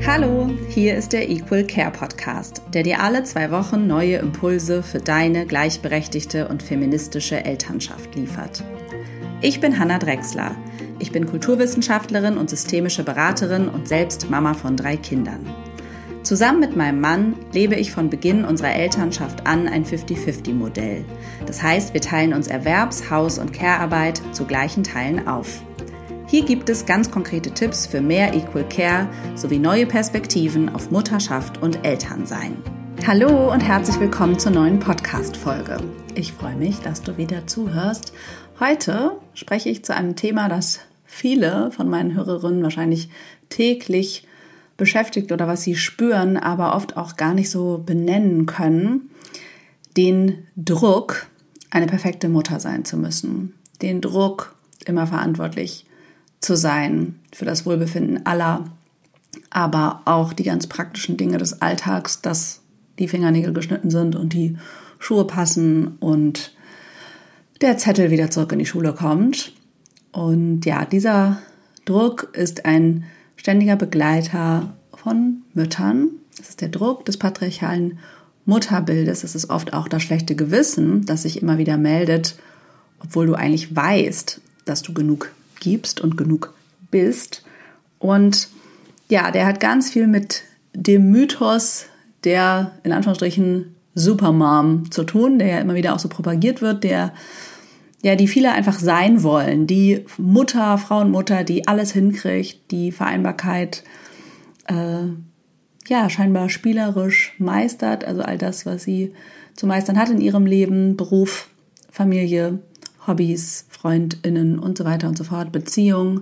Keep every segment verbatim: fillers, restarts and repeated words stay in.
Hallo, hier ist der Equal Care Podcast, der dir alle zwei Wochen neue Impulse für deine gleichberechtigte und feministische Elternschaft liefert. Ich bin Hannah Drechsler. Ich bin Kulturwissenschaftlerin und systemische Beraterin und selbst Mama von drei Kindern. Zusammen mit meinem Mann lebe ich von Beginn unserer Elternschaft an ein fünfzig fünfzig Modell. Das heißt, wir teilen uns Erwerbs-, Haus- und Care-Arbeit zu gleichen Teilen auf. Hier gibt es ganz konkrete Tipps für mehr Equal Care sowie neue Perspektiven auf Mutterschaft und Elternsein. Hallo und herzlich willkommen zur neuen Podcast-Folge. Ich freue mich, dass du wieder zuhörst. Heute spreche ich zu einem Thema, das viele von meinen Hörerinnen wahrscheinlich täglich beschäftigt oder was sie spüren, aber oft auch gar nicht so benennen können. Den Druck, eine perfekte Mutter sein zu müssen. Den Druck, immer verantwortlich zu sein für das Wohlbefinden aller, aber auch die ganz praktischen Dinge des Alltags, dass die Fingernägel geschnitten sind und die Schuhe passen und der Zettel wieder zurück in die Schule kommt. Und ja, dieser Druck ist ein ständiger Begleiter von Müttern. Das ist der Druck des patriarchalen Mutterbildes. Es ist oft auch das schlechte Gewissen, das sich immer wieder meldet, obwohl du eigentlich weißt, dass du genug gibst und genug bist. Und ja, der hat ganz viel mit dem Mythos der, in Anführungsstrichen, Supermom zu tun, der ja immer wieder auch so propagiert wird, der, ja, die viele einfach sein wollen. Die Mutter, Frauenmutter, die alles hinkriegt, die Vereinbarkeit, äh, ja, scheinbar spielerisch meistert, also all das, was sie zu meistern hat in ihrem Leben, Beruf, Familie, Hobbys, FreundInnen und so weiter und so fort, Beziehung.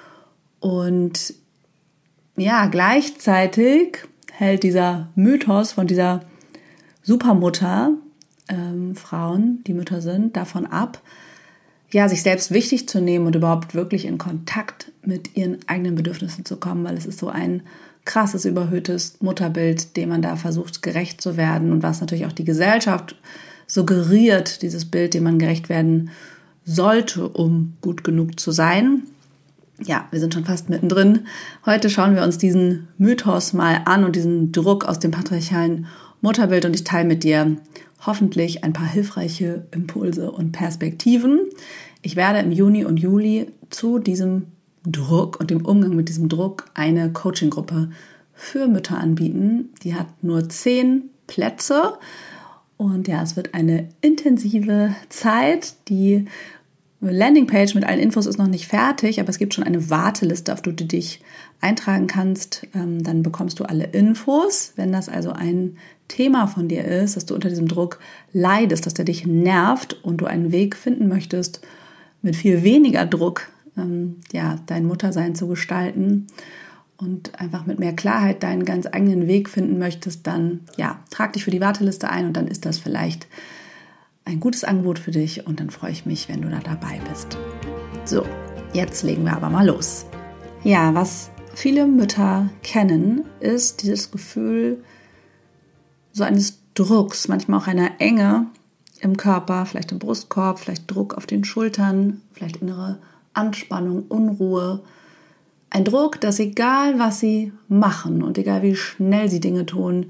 Und ja, gleichzeitig hält dieser Mythos von dieser Supermutter, ähm, Frauen, die Mütter sind, davon ab, ja, sich selbst wichtig zu nehmen und überhaupt wirklich in Kontakt mit ihren eigenen Bedürfnissen zu kommen, weil es ist so ein krasses, überhöhtes Mutterbild, dem man da versucht, gerecht zu werden und was natürlich auch die Gesellschaft suggeriert, dieses Bild, dem man gerecht werden sollte, um gut genug zu sein. Ja, wir sind schon fast mittendrin. Heute schauen wir uns diesen Mythos mal an und diesen Druck aus dem patriarchalen Mutterbild und ich teile mit dir hoffentlich ein paar hilfreiche Impulse und Perspektiven. Ich werde im Juni und Juli zu diesem Druck und dem Umgang mit diesem Druck eine Coaching-Gruppe für Mütter anbieten. Die hat nur zehn Plätze. Und ja, es wird eine intensive Zeit. Die Landingpage mit allen Infos ist noch nicht fertig, aber es gibt schon eine Warteliste, auf die du dich eintragen kannst. Ähm, dann bekommst du alle Infos. Wenn das also ein Thema von dir ist, dass du unter diesem Druck leidest, dass der dich nervt und du einen Weg finden möchtest, mit viel weniger Druck ähm, ja, dein Muttersein zu gestalten, und einfach mit mehr Klarheit deinen ganz eigenen Weg finden möchtest, dann ja, trag dich für die Warteliste ein und dann ist das vielleicht ein gutes Angebot für dich und dann freue ich mich, wenn du da dabei bist. So, jetzt legen wir aber mal los. Ja, was viele Mütter kennen, ist dieses Gefühl so eines Drucks, manchmal auch einer Enge im Körper, vielleicht im Brustkorb, vielleicht Druck auf den Schultern, vielleicht innere Anspannung, Unruhe. Ein Druck, dass egal, was sie machen und egal, wie schnell sie Dinge tun,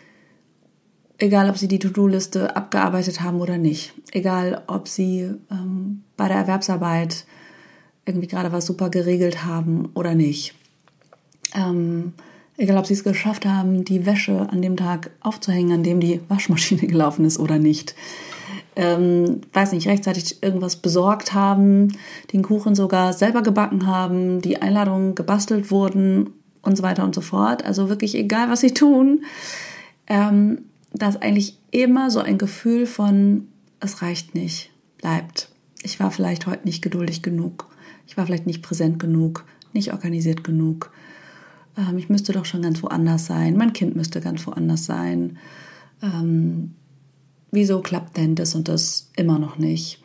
egal, ob sie die To-Do-Liste abgearbeitet haben oder nicht, egal, ob sie ähm, bei der Erwerbsarbeit irgendwie gerade was super geregelt haben oder nicht, ähm, egal, ob sie es geschafft haben, die Wäsche an dem Tag aufzuhängen, an dem die Waschmaschine gelaufen ist oder nicht, Ähm, weiß nicht, rechtzeitig irgendwas besorgt haben, den Kuchen sogar selber gebacken haben, die Einladungen gebastelt wurden und so weiter und so fort. Also wirklich egal, was sie tun, ähm, dass eigentlich immer so ein Gefühl von, es reicht nicht, bleibt. Ich war vielleicht heute nicht geduldig genug. Ich war vielleicht nicht präsent genug, nicht organisiert genug. Ähm, ich müsste doch schon ganz woanders sein. Mein Kind müsste ganz woanders sein. Ähm, Wieso klappt denn das und das immer noch nicht?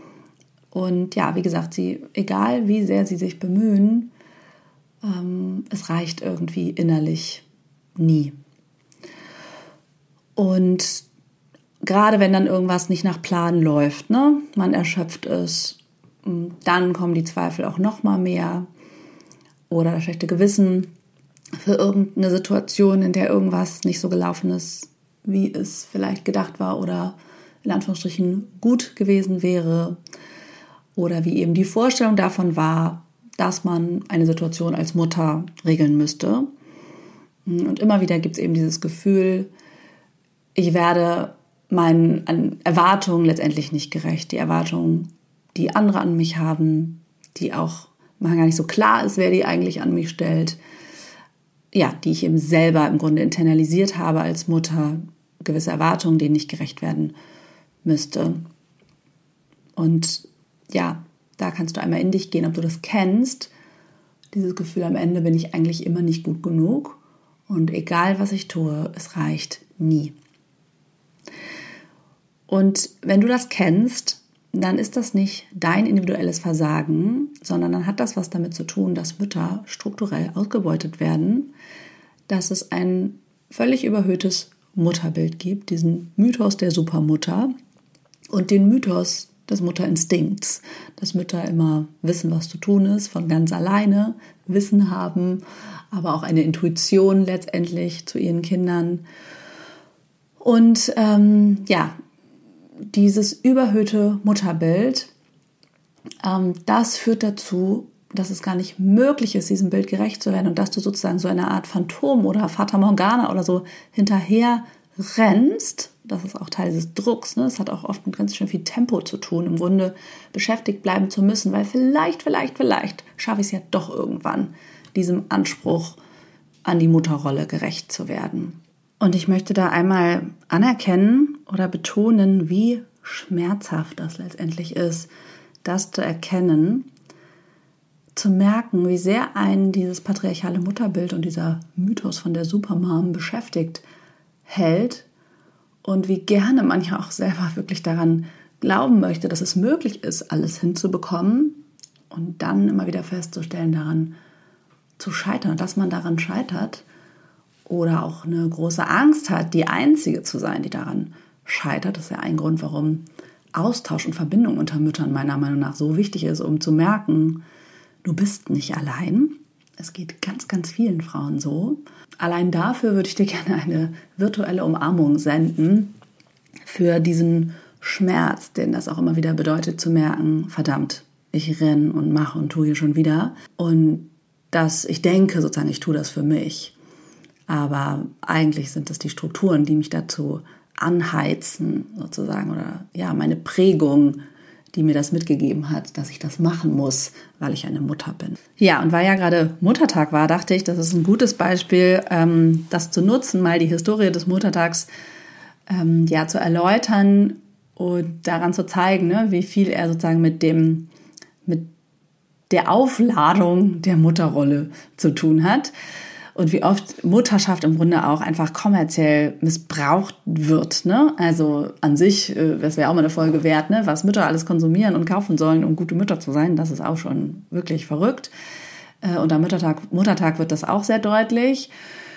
Und ja, wie gesagt, sie, egal wie sehr sie sich bemühen, ähm, es reicht irgendwie innerlich nie. Und gerade wenn dann irgendwas nicht nach Plan läuft, ne, man erschöpft ist, dann kommen die Zweifel auch noch mal mehr oder das schlechte Gewissen. für irgendeine Situation, in der irgendwas nicht so gelaufen ist, wie es vielleicht gedacht war oder in Anführungsstrichen gut gewesen wäre. Oder wie eben die Vorstellung davon war, dass man eine Situation als Mutter regeln müsste. Und immer wieder gibt es eben dieses Gefühl, ich werde meinen Erwartungen letztendlich nicht gerecht. Die Erwartungen, die andere an mich haben, die auch mal gar nicht so klar ist, wer die eigentlich an mich stellt. Ja, die ich eben selber im Grunde internalisiert habe als Mutter. Gewisse Erwartungen, denen ich gerecht werden müsste. Und ja, da kannst du einmal in dich gehen, ob du das kennst. Dieses Gefühl, am Ende bin ich eigentlich immer nicht gut genug. Und egal, was ich tue, es reicht nie. Und wenn du das kennst, dann ist das nicht dein individuelles Versagen, sondern dann hat das was damit zu tun, dass Mütter strukturell ausgebeutet werden, dass es ein völlig überhöhtes Mutterbild gibt, diesen Mythos der Supermutter und den Mythos des Mutterinstinkts, dass Mütter immer wissen, was zu tun ist, von ganz alleine Wissen haben, aber auch eine Intuition letztendlich zu ihren Kindern. Und ähm, ja, dieses überhöhte Mutterbild, ähm, das führt dazu, dass es gar nicht möglich ist, diesem Bild gerecht zu werden und dass du sozusagen so eine Art Phantom oder Fata Morgana oder so hinterher rennst. Das ist auch Teil dieses Drucks. Ne? Es hat auch oft mit ganz schön viel Tempo zu tun, im Grunde beschäftigt bleiben zu müssen, weil vielleicht, vielleicht, vielleicht schaffe ich es ja doch irgendwann, diesem Anspruch an die Mutterrolle gerecht zu werden. Und ich möchte da einmal anerkennen oder betonen, wie schmerzhaft das letztendlich ist, das zu erkennen, zu merken, wie sehr einen dieses patriarchale Mutterbild und dieser Mythos von der Supermom beschäftigt hält und wie gerne manchmal auch selber wirklich daran glauben möchte, dass es möglich ist, alles hinzubekommen und dann immer wieder festzustellen, daran zu scheitern, dass man daran scheitert oder auch eine große Angst hat, die Einzige zu sein, die daran scheitert. Das ist ja ein Grund, warum Austausch und Verbindung unter Müttern meiner Meinung nach so wichtig ist, um zu merken, du bist nicht allein. Es geht ganz, ganz vielen Frauen so. Allein dafür würde ich dir gerne eine virtuelle Umarmung senden für diesen Schmerz, den das auch immer wieder bedeutet, zu merken, verdammt, ich renne und mache und tue hier schon wieder. Und dass ich denke sozusagen, ich tue das für mich. Aber eigentlich sind es die Strukturen, die mich dazu anheizen sozusagen oder ja, meine Prägung, die mir das mitgegeben hat, dass ich das machen muss, weil ich eine Mutter bin. Ja, und weil ja gerade Muttertag war, dachte ich, das ist ein gutes Beispiel, ähm, das zu nutzen, mal die Historie des Muttertags ähm, ja, zu erläutern und daran zu zeigen, ne, wie viel er sozusagen mit dem, mit der Aufladung der Mutterrolle zu tun hat. Und wie oft Mutterschaft im Grunde auch einfach kommerziell missbraucht wird. Ne? Also an sich, das wäre auch mal eine Folge wert, ne? Was Mütter alles konsumieren und kaufen sollen, um gute Mütter zu sein. Das ist auch schon wirklich verrückt. Und am Muttertag, Muttertag wird das auch sehr deutlich.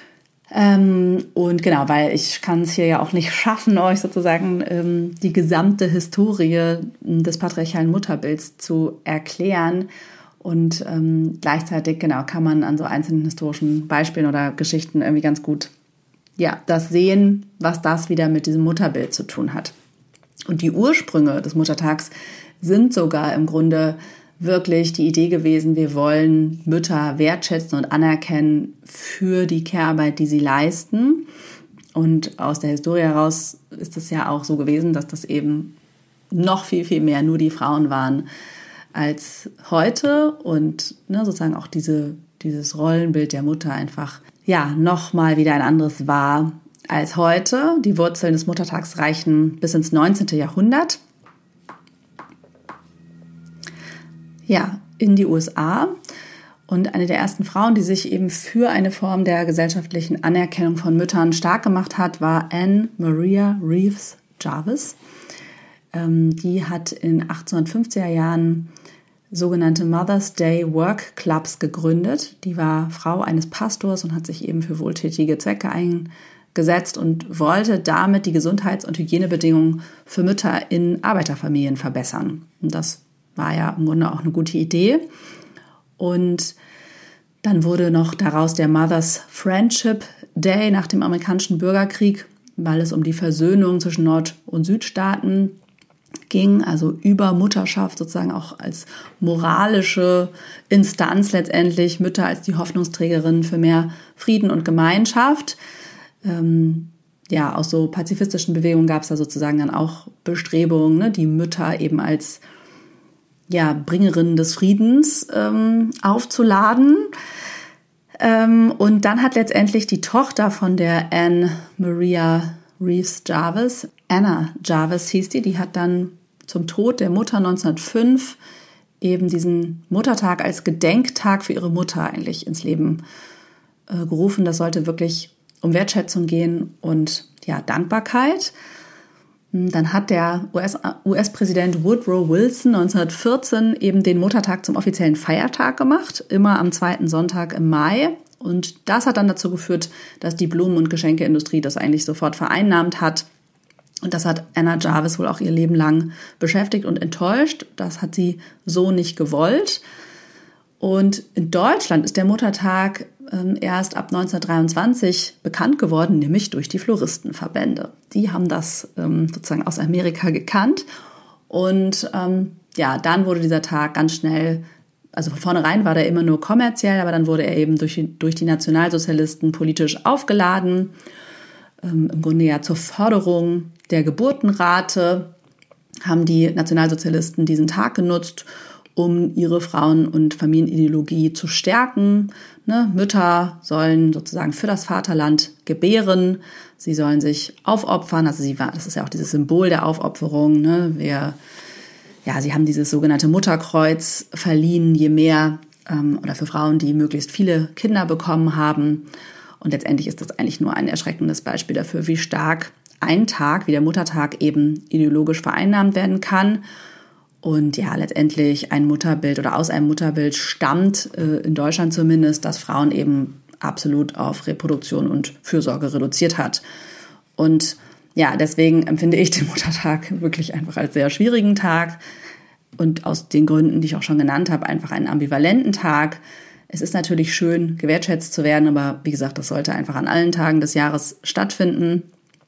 Und genau, weil ich kann es hier ja auch nicht schaffen, euch sozusagen die gesamte Historie des patriarchalen Mutterbilds zu erklären. Und ähm, gleichzeitig, genau, kann man an so einzelnen historischen Beispielen oder Geschichten irgendwie ganz gut, ja, das sehen, was das wieder mit diesem Mutterbild zu tun hat. Und die Ursprünge des Muttertags sind sogar im Grunde wirklich die Idee gewesen, wir wollen Mütter wertschätzen und anerkennen für die Care-Arbeit, die sie leisten. Und aus der Historie heraus ist es ja auch so gewesen, dass das eben noch viel, viel mehr nur die Frauen waren als heute und ne, sozusagen auch diese, dieses Rollenbild der Mutter einfach ja noch mal wieder ein anderes war als heute. Die Wurzeln des Muttertags reichen bis ins neunzehnte Jahrhundert. Ja, in die U S A. Und eine der ersten Frauen, die sich eben für eine Form der gesellschaftlichen Anerkennung von Müttern stark gemacht hat, war Anne Maria Reeves Jarvis. Ähm, die hat in den achtzehnhundertfünfziger Jahren sogenannte Mother's Day Work Clubs gegründet. Die war Frau eines Pastors und hat sich eben für wohltätige Zwecke eingesetzt und wollte damit die Gesundheits- und Hygienebedingungen für Mütter in Arbeiterfamilien verbessern. Und das war ja im Grunde auch eine gute Idee. Und Dann wurde noch daraus der Mother's Friendship Day nach dem amerikanischen Bürgerkrieg, weil es um die Versöhnung zwischen Nord- und Südstaaten ging, also über Mutterschaft sozusagen auch als moralische Instanz letztendlich, Mütter als die Hoffnungsträgerin für mehr Frieden und Gemeinschaft. Ähm, ja, aus so pazifistischen Bewegungen gab es da sozusagen dann auch Bestrebungen, ne, die Mütter eben als ja, Bringerin des Friedens ähm, aufzuladen. Ähm, und dann hat letztendlich die Tochter von der Anne Maria Reeves Jarvis, Anna Jarvis hieß die, die hat dann zum Tod der Mutter neunzehnhundertfünf eben diesen Muttertag als Gedenktag für ihre Mutter eigentlich ins Leben äh, gerufen. Das sollte wirklich um Wertschätzung gehen und ja, Dankbarkeit. Dann hat der U S-Präsident Woodrow Wilson neunzehnhundertvierzehn eben den Muttertag zum offiziellen Feiertag gemacht, immer am zweiten Sonntag im Mai. Und das hat dann dazu geführt, dass die Blumen- und Geschenkeindustrie das eigentlich sofort vereinnahmt hat. Und das hat Anna Jarvis wohl auch ihr Leben lang beschäftigt und enttäuscht. Das hat sie so nicht gewollt. Und in Deutschland ist der Muttertag ähm, erst ab neunzehnhundertdreiundzwanzig bekannt geworden, nämlich durch die Floristenverbände. Die haben das ähm, sozusagen aus Amerika gekannt. Und ähm, ja, dann wurde dieser Tag ganz schnell, also von vornherein war der immer nur kommerziell, aber dann wurde er eben durch die, durch die Nationalsozialisten politisch aufgeladen. Ähm, im Grunde ja zur Förderung der Geburtenrate haben die Nationalsozialisten diesen Tag genutzt, um ihre Frauen- und Familienideologie zu stärken. Ne? Mütter sollen sozusagen für das Vaterland gebären, sie sollen sich aufopfern, also sie war, das ist ja auch dieses Symbol der Aufopferung. Ne? Wir, ja, sie haben dieses sogenannte Mutterkreuz verliehen, je mehr, ähm, oder für Frauen, die möglichst viele Kinder bekommen haben. Und letztendlich ist das eigentlich nur ein erschreckendes Beispiel dafür, wie stark ein Tag, wie der Muttertag eben ideologisch vereinnahmt werden kann. Und ja, letztendlich ein Mutterbild oder aus einem Mutterbild stammt, äh, in Deutschland zumindest, dass Frauen eben absolut auf Reproduktion und Fürsorge reduziert hat. Und ja, deswegen empfinde ich den Muttertag wirklich einfach als sehr schwierigen Tag und aus den Gründen, die ich auch schon genannt habe, einfach einen ambivalenten Tag. Es ist natürlich schön, gewertschätzt zu werden, aber wie gesagt, das sollte einfach an allen Tagen des Jahres stattfinden.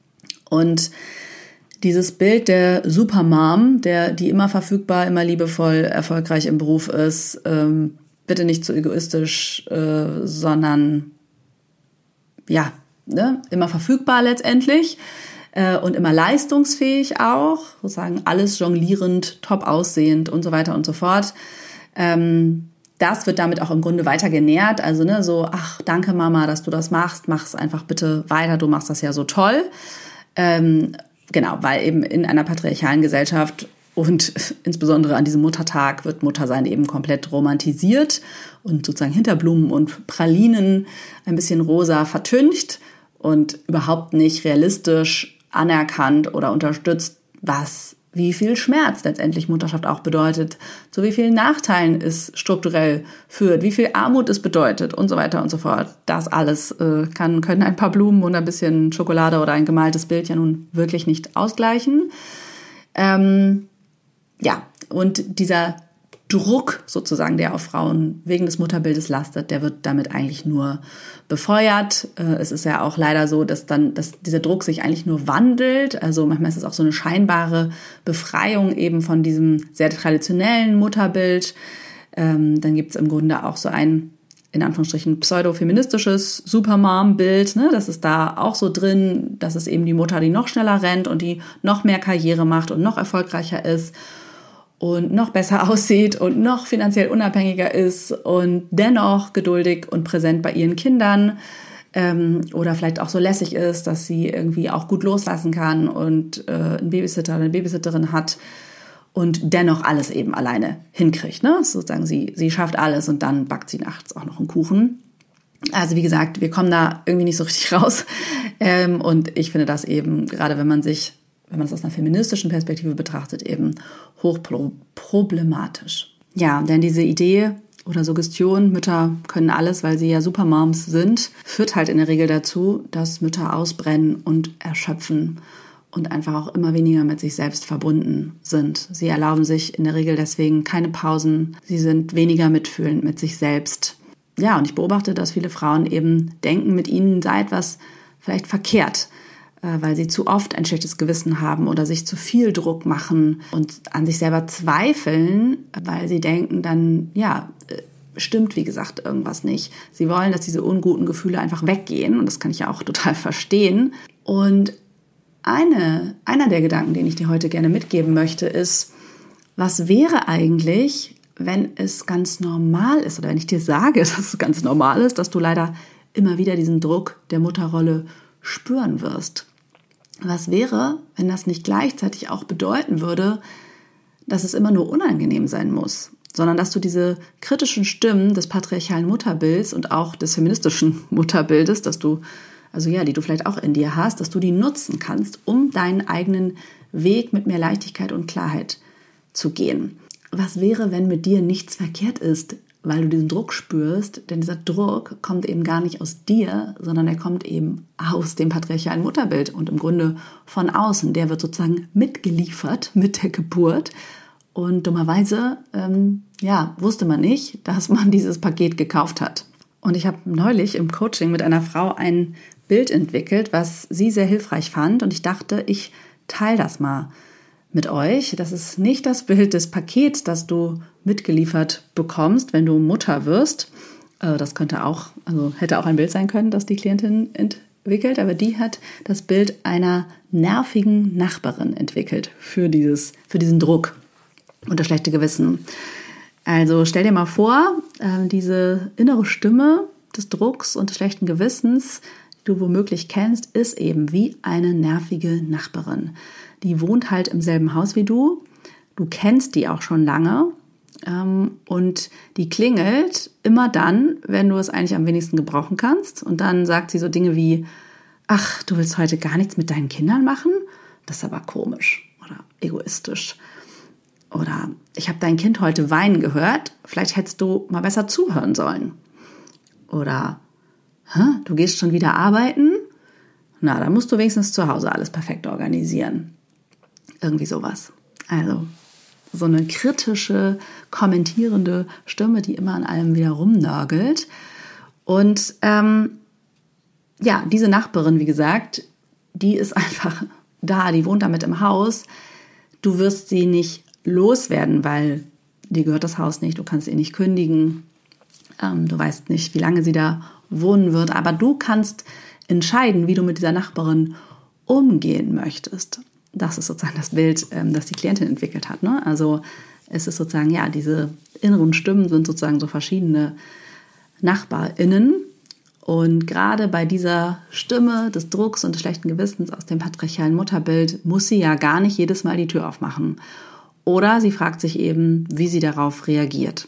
Und dieses Bild der Supermom, der, die immer verfügbar, immer liebevoll, erfolgreich im Beruf ist, ähm, bitte nicht zu egoistisch, äh, sondern ja, ne, immer verfügbar letztendlich äh, und immer leistungsfähig auch, sozusagen alles jonglierend, top aussehend und so weiter und so fort. Ähm, das wird damit auch im Grunde weiter genährt. Also ne, so, ach, danke Mama, dass du das machst, mach's einfach bitte weiter, du machst das ja so toll. Ähm, Genau, weil eben in einer patriarchalen Gesellschaft und insbesondere an diesem Muttertag wird Muttersein eben komplett romantisiert und sozusagen hinter Blumen und Pralinen ein bisschen rosa vertüncht und überhaupt nicht realistisch anerkannt oder unterstützt, was, wie viel Schmerz letztendlich Mutterschaft auch bedeutet, zu wie vielen Nachteilen es strukturell führt, wie viel Armut es bedeutet und so weiter und so fort. Das alles äh, kann, können ein paar Blumen und ein bisschen Schokolade oder ein gemaltes Bild ja nun wirklich nicht ausgleichen. Ähm, ja, und dieser Druck sozusagen, der auf Frauen wegen des Mutterbildes lastet, der wird damit eigentlich nur befeuert. Es ist ja auch leider so, dass dann dass dieser Druck sich eigentlich nur wandelt. Also manchmal ist es auch so eine scheinbare Befreiung eben von diesem sehr traditionellen Mutterbild. Ähm, dann gibt es im Grunde auch so ein, in Anführungsstrichen, pseudo-feministisches Supermom-Bild. Ne? Das ist da auch so drin. Das ist eben die Mutter, die noch schneller rennt und die noch mehr Karriere macht und noch erfolgreicher ist und noch besser aussieht und noch finanziell unabhängiger ist und dennoch geduldig und präsent bei ihren Kindern ähm, oder vielleicht auch so lässig ist, dass sie irgendwie auch gut loslassen kann und äh, einen Babysitter oder eine Babysitterin hat und dennoch alles eben alleine hinkriegt. Ne? Sozusagen sie, sie schafft alles und dann backt sie nachts auch noch einen Kuchen. Also wie gesagt, wir kommen da irgendwie nicht so richtig raus ähm, und ich finde das eben, gerade wenn man sich wenn man es aus einer feministischen Perspektive betrachtet, eben hochproblematisch. Ja, denn diese Idee oder Suggestion, Mütter können alles, weil sie ja Supermoms sind, führt halt in der Regel dazu, dass Mütter ausbrennen und erschöpfen und einfach auch immer weniger mit sich selbst verbunden sind. Sie erlauben sich in der Regel deswegen keine Pausen. Sie sind weniger mitfühlend mit sich selbst. ja, und ich beobachte, dass viele Frauen eben denken, mit ihnen sei etwas vielleicht verkehrt, weil sie zu oft ein schlechtes Gewissen haben oder sich zu viel Druck machen und an sich selber zweifeln, weil sie denken, dann, ja, stimmt, wie gesagt, irgendwas nicht. Sie wollen, dass diese unguten Gefühle einfach weggehen und das kann ich ja auch total verstehen. Und eine, einer der Gedanken, den ich dir heute gerne mitgeben möchte, ist, was wäre eigentlich, wenn es ganz normal ist oder wenn ich dir sage, dass es ganz normal ist, dass du leider immer wieder diesen Druck der Mutterrolle spüren wirst. Was wäre, wenn das nicht gleichzeitig auch bedeuten würde, dass es immer nur unangenehm sein muss, sondern dass du diese kritischen Stimmen des patriarchalen Mutterbilds und auch des feministischen Mutterbildes, dass du, also ja, die du vielleicht auch in dir hast, dass du die nutzen kannst, um deinen eigenen Weg mit mehr Leichtigkeit und Klarheit zu gehen. Was wäre, wenn mit dir nichts verkehrt ist, weil du diesen Druck spürst? Denn dieser Druck kommt eben gar nicht aus dir, sondern er kommt eben aus dem patriarchalen Mutterbild und im Grunde von außen. Der wird sozusagen mitgeliefert mit der Geburt. Und dummerweise, ähm, ja, wusste man nicht, dass man dieses Paket gekauft hat. Und ich habe neulich im Coaching mit einer Frau ein Bild entwickelt, was sie sehr hilfreich fand. Und ich dachte, ich teile das mal mit euch. Das ist nicht das Bild des Pakets, das du mitgeliefert bekommst, wenn du Mutter wirst. Das könnte auch, also hätte auch ein Bild sein können, das die Klientin entwickelt, aber die hat das Bild einer nervigen Nachbarin entwickelt für dieses, für diesen Druck und das schlechte Gewissen. Also stell dir mal vor, diese innere Stimme des Drucks und des schlechten Gewissens, die du womöglich kennst, ist eben wie eine nervige Nachbarin. Die wohnt halt im selben Haus wie du. Du kennst die auch schon lange. Ähm, und die klingelt immer dann, wenn du es eigentlich am wenigsten gebrauchen kannst. Und dann sagt sie so Dinge wie, ach, du willst heute gar nichts mit deinen Kindern machen? Das ist aber komisch oder egoistisch. Oder ich habe dein Kind heute weinen gehört. Vielleicht hättest du mal besser zuhören sollen. Oder Hä, du gehst schon wieder arbeiten? Na, dann musst du wenigstens zu Hause alles perfekt organisieren. Irgendwie sowas. Also so eine kritische, kommentierende Stimme, die immer an allem wieder rumnörgelt. Und ähm, ja, diese Nachbarin, wie gesagt, die ist einfach da, die wohnt damit im Haus. Du wirst sie nicht loswerden, weil dir gehört das Haus nicht, du kannst ihr nicht kündigen. Ähm, du weißt nicht, wie lange sie da wohnen wird, aber du kannst entscheiden, wie du mit dieser Nachbarin umgehen möchtest. Das ist sozusagen das Bild, das die Klientin entwickelt hat. Ne? Also es ist sozusagen, ja, diese inneren Stimmen sind sozusagen so verschiedene NachbarInnen. Und gerade bei dieser Stimme des Drucks und des schlechten Gewissens aus dem patriarchalen Mutterbild muss sie ja gar nicht jedes Mal die Tür aufmachen. Oder sie fragt sich eben, wie sie darauf reagiert.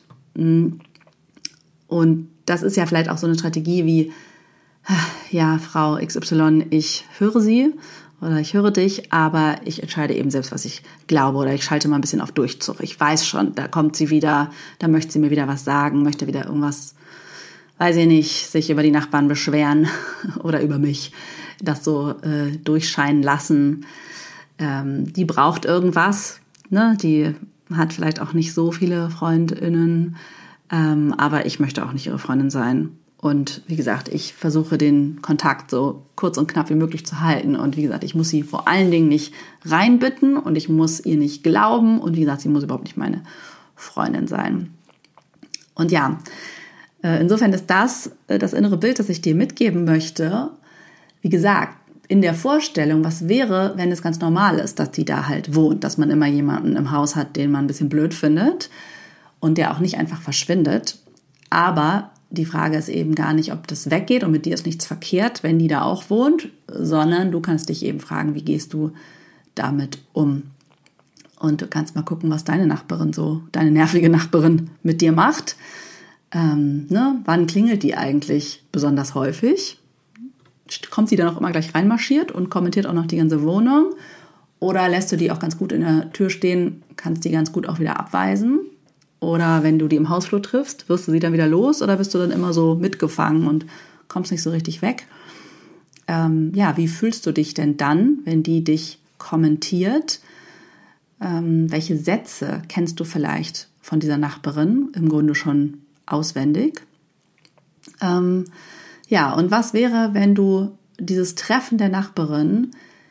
Und das ist ja vielleicht auch so eine Strategie wie, ja, Frau X Y, ich höre Sie oder ich höre dich, aber ich entscheide eben selbst, was ich glaube, oder ich schalte mal ein bisschen auf Durchzug. Ich weiß schon, da kommt sie wieder, da möchte sie mir wieder was sagen, möchte wieder irgendwas, weiß ich nicht, sich über die Nachbarn beschweren oder über mich, das so äh, durchscheinen lassen. Ähm, die braucht irgendwas, ne? Die hat vielleicht auch nicht so viele FreundInnen, ähm, aber ich möchte auch nicht ihre Freundin sein. Und wie gesagt, ich versuche den Kontakt so kurz und knapp wie möglich zu halten. Und wie gesagt, ich muss sie vor allen Dingen nicht reinbitten und ich muss ihr nicht glauben. Und wie gesagt, sie muss überhaupt nicht meine Freundin sein. Und ja, insofern ist das das innere Bild, das ich dir mitgeben möchte. Wie gesagt, in der Vorstellung, was wäre, wenn es ganz normal ist, dass die da halt wohnt, dass man immer jemanden im Haus hat, den man ein bisschen blöd findet und der auch nicht einfach verschwindet. Aber die Frage ist eben gar nicht, ob das weggeht und mit dir ist nichts verkehrt, wenn die da auch wohnt, sondern du kannst dich eben fragen, wie gehst du damit um? Und du kannst mal gucken, was deine Nachbarin so, deine nervige Nachbarin mit dir macht. Ähm, ne? Wann klingelt die eigentlich besonders häufig? Kommt sie dann auch immer gleich reinmarschiert und kommentiert auch noch die ganze Wohnung? Oder lässt du die auch ganz gut in der Tür stehen, kannst die ganz gut auch wieder abweisen? Oder wenn du die im Hausflur triffst, wirst du sie dann wieder los oder bist du dann immer so mitgefangen und kommst nicht so richtig weg? Ähm, ja, wie fühlst du dich denn dann, wenn die dich kommentiert? Ähm, welche Sätze kennst du vielleicht von dieser Nachbarin im Grunde schon auswendig? Ähm, ja, und was wäre, wenn du dieses Treffen der Nachbarin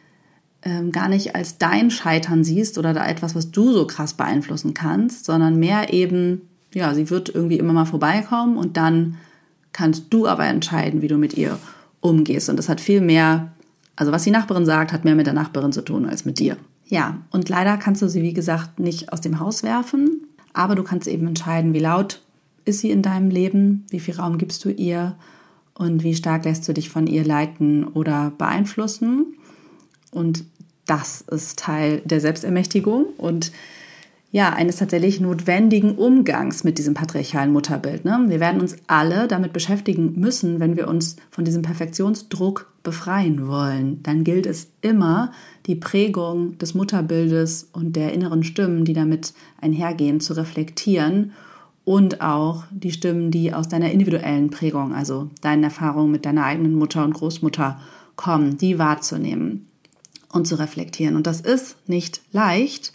ähm, gar nicht als dein Scheitern siehst oder da etwas, was du so krass beeinflussen kannst, sondern mehr eben, ja, sie wird irgendwie immer mal vorbeikommen und dann kannst du aber entscheiden, wie du mit ihr umgehst. Und das hat viel mehr, also was die Nachbarin sagt, hat mehr mit der Nachbarin zu tun als mit dir. Ja, und leider kannst du sie, wie gesagt, nicht aus dem Haus werfen, aber du kannst eben entscheiden, wie laut ist sie in deinem Leben, wie viel Raum gibst du ihr und wie stark lässt du dich von ihr leiten oder beeinflussen. Und das ist Teil der Selbstermächtigung und ja, eines tatsächlich notwendigen Umgangs mit diesem patriarchalen Mutterbild. Ne? Wir werden uns alle damit beschäftigen müssen, wenn wir uns von diesem Perfektionsdruck befreien wollen. Dann gilt es immer, die Prägung des Mutterbildes und der inneren Stimmen, die damit einhergehen, zu reflektieren und auch die Stimmen, die aus deiner individuellen Prägung, also deinen Erfahrungen mit deiner eigenen Mutter und Großmutter kommen, die wahrzunehmen und zu reflektieren. Und das ist nicht leicht,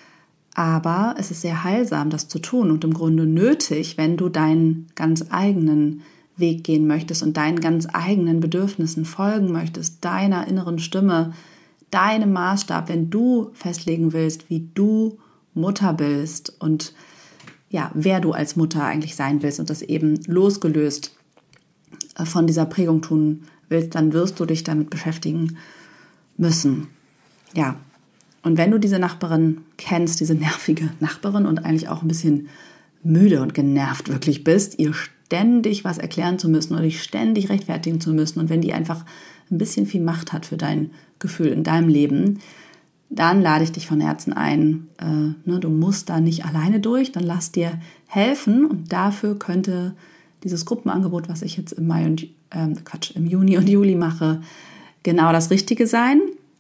aber es ist sehr heilsam, das zu tun und im Grunde nötig, wenn du deinen ganz eigenen Weg gehen möchtest und deinen ganz eigenen Bedürfnissen folgen möchtest, deiner inneren Stimme, deinem Maßstab, wenn du festlegen willst, wie du Mutter bist und ja, wer du als Mutter eigentlich sein willst und das eben losgelöst von dieser Prägung tun willst, dann wirst du dich damit beschäftigen müssen. Ja, und wenn du diese Nachbarin kennst, diese nervige Nachbarin und eigentlich auch ein bisschen müde und genervt wirklich bist, ihr ständig was erklären zu müssen oder dich ständig rechtfertigen zu müssen und wenn die einfach ein bisschen viel Macht hat für dein Gefühl in deinem Leben, dann lade ich dich von Herzen ein. Äh, ne, du musst da nicht alleine durch, dann lass dir helfen und dafür könnte dieses Gruppenangebot, was ich jetzt im Mai und äh, Quatsch, im Juni und Juli mache, genau das Richtige sein.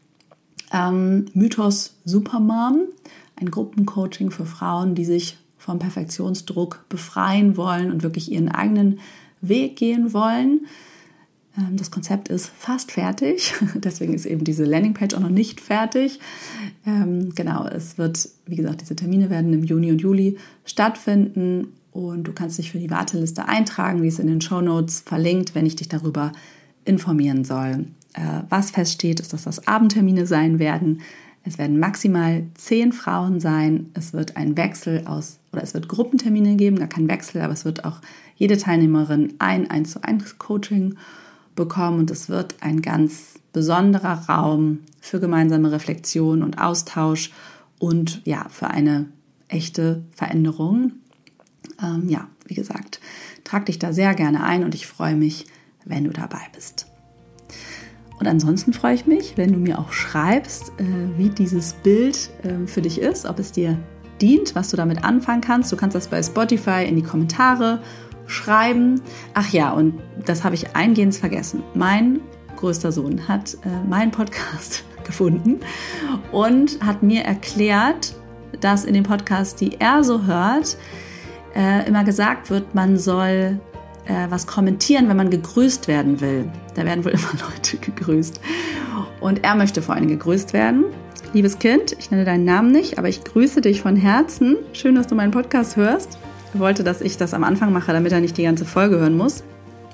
Ähm, Mythos Supermom, ein Gruppencoaching für Frauen, die sich vom Perfektionsdruck befreien wollen und wirklich ihren eigenen Weg gehen wollen. Ähm, das Konzept ist fast fertig, deswegen ist eben diese Landingpage auch noch nicht fertig. Ähm, genau, es wird, wie gesagt, diese Termine werden im Juni und Juli stattfinden und du kannst dich für die Warteliste eintragen, die ist in den Shownotes verlinkt, wenn ich dich darüber informieren soll. Was feststeht, ist, dass das Abendtermine sein werden. Es werden maximal zehn Frauen sein. Es wird ein Wechsel aus, oder es wird Gruppentermine geben, gar kein Wechsel, aber es wird auch jede Teilnehmerin ein eins zu eins Coaching bekommen und es wird ein ganz besonderer Raum für gemeinsame Reflexion und Austausch und ja, für eine echte Veränderung. Ähm, ja, wie gesagt, trag dich da sehr gerne ein und ich freue mich, wenn du dabei bist. Und ansonsten freue ich mich, wenn du mir auch schreibst, äh, wie dieses Bild äh, für dich ist, ob es dir dient, was du damit anfangen kannst. Du kannst das bei Spotify in die Kommentare schreiben. Ach ja, und das habe ich eingehend vergessen. Mein größter Sohn hat äh, meinen Podcast gefunden und hat mir erklärt, dass in den Podcasts, die er so hört, äh, immer gesagt wird, man soll was kommentieren, wenn man gegrüßt werden will. Da werden wohl immer Leute gegrüßt. Und er möchte vor allem gegrüßt werden. Liebes Kind, ich nenne deinen Namen nicht, aber ich grüße dich von Herzen. Schön, dass du meinen Podcast hörst. Er wollte, dass ich das am Anfang mache, damit er nicht die ganze Folge hören muss.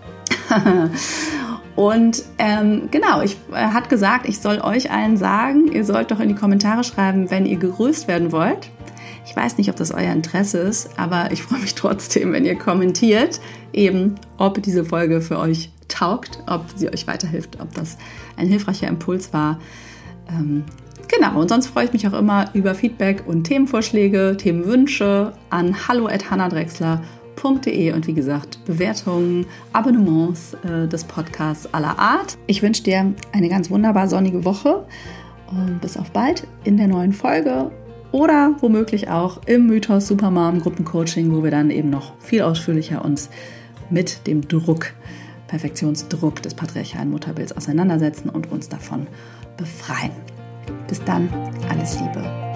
Und ähm, genau, ich, er hat gesagt, ich soll euch allen sagen, ihr sollt doch in die Kommentare schreiben, wenn ihr gegrüßt werden wollt. Ich weiß nicht, ob das euer Interesse ist, aber ich freue mich trotzdem, wenn ihr kommentiert, eben ob diese Folge für euch taugt, ob sie euch weiterhilft, ob das ein hilfreicher Impuls war. Ähm, genau, und sonst freue ich mich auch immer über Feedback und Themenvorschläge, Themenwünsche an hallo at hannadrexler punkt de und wie gesagt, Bewertungen, Abonnements äh, des Podcasts aller Art. Ich wünsche dir eine ganz wunderbar sonnige Woche und bis auf bald in der neuen Folge. Oder womöglich auch im Mythos Supermom Gruppencoaching, wo wir dann eben noch viel ausführlicher uns mit dem Druck, Perfektionsdruck des patriarchalen Mutterbilds auseinandersetzen und uns davon befreien. Bis dann, alles Liebe.